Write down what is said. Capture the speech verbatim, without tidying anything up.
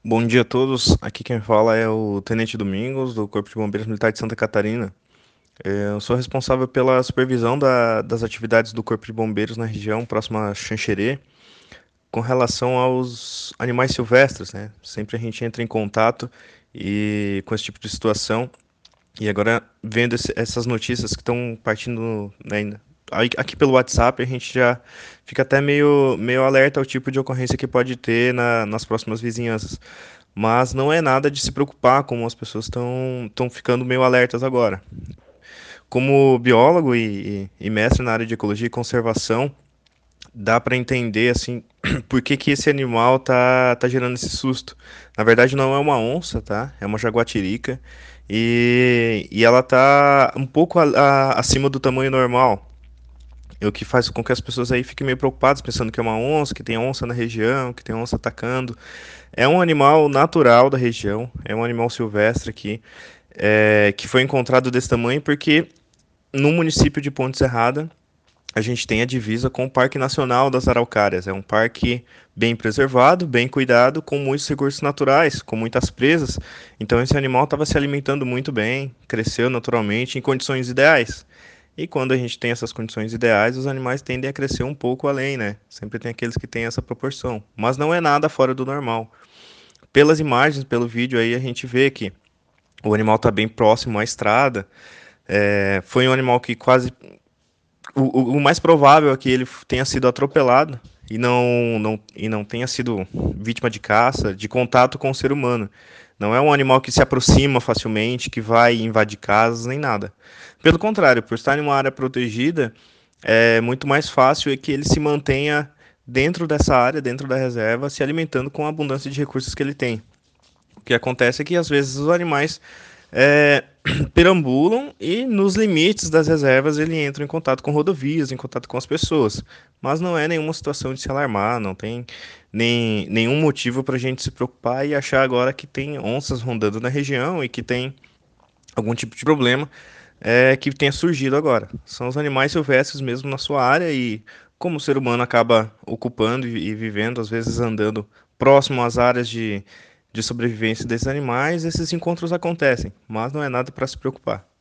Bom dia a todos. Aqui quem fala é o Tenente Domingos, do Corpo de Bombeiros Militar de Santa Catarina. É, Eu sou responsável pela supervisão da- das atividades do Corpo de Bombeiros na região próxima a Xanxerê, com relação aos animais silvestres, né? Sempre a gente entra em contato e com esse tipo de situação. E agora, vendo esse- essas notícias que estão partindo, né, aí- aqui pelo WhatsApp, a gente já fica até meio, meio alerta ao tipo de ocorrência que pode ter na- nas próximas vizinhanças. Mas não é nada de se preocupar, como as pessoas estão estão ficando meio alertas agora. Como biólogo e, e- e mestre na área de ecologia e conservação, dá para entender assim por que que esse animal tá tá gerando esse susto. Na verdade não é uma onça, tá? É uma jaguatirica e, e ela tá um pouco a- a- acima do tamanho normal. O que faz com que as pessoas aí fiquem meio preocupadas, pensando que é uma onça, que tem onça na região, que tem onça atacando. É um animal natural da região, é um animal silvestre aqui, é, que foi encontrado desse tamanho porque no município de Ponte Serrada a gente tem a divisa com o Parque Nacional das Araucárias. É um parque bem preservado, bem cuidado, com muitos recursos naturais, com muitas presas. Então esse animal estava se alimentando muito bem, cresceu naturalmente em condições ideais. E quando a gente tem essas condições ideais, os animais tendem a crescer um pouco além, né? Sempre tem aqueles que têm essa proporção. Mas não é nada fora do normal. Pelas imagens, pelo vídeo aí, a gente vê que o animal está bem próximo à estrada. É, foi um animal que quase. O, o, o mais provável é que ele tenha sido atropelado e não, não, e não tenha sido vítima de caça, de contato com o ser humano. Não é um animal que se aproxima facilmente, que vai invadir casas, nem nada. Pelo contrário, por estar em uma área protegida, é muito mais fácil é que ele se mantenha dentro dessa área, dentro da reserva, se alimentando com a abundância de recursos que ele tem. O que acontece é que às vezes os animais é, perambulam e nos limites das reservas ele entra em contato com rodovias, em contato com as pessoas. Mas não é nenhuma situação de se alarmar, não tem nem, nenhum motivo para a gente se preocupar e achar agora que tem onças rondando na região e que tem algum tipo de problema é, que tenha surgido agora. São os animais silvestres mesmo na sua área e como o ser humano acaba ocupando e, e vivendo, às vezes andando próximo às áreas de, de sobrevivência desses animais, esses encontros acontecem, mas não é nada para se preocupar.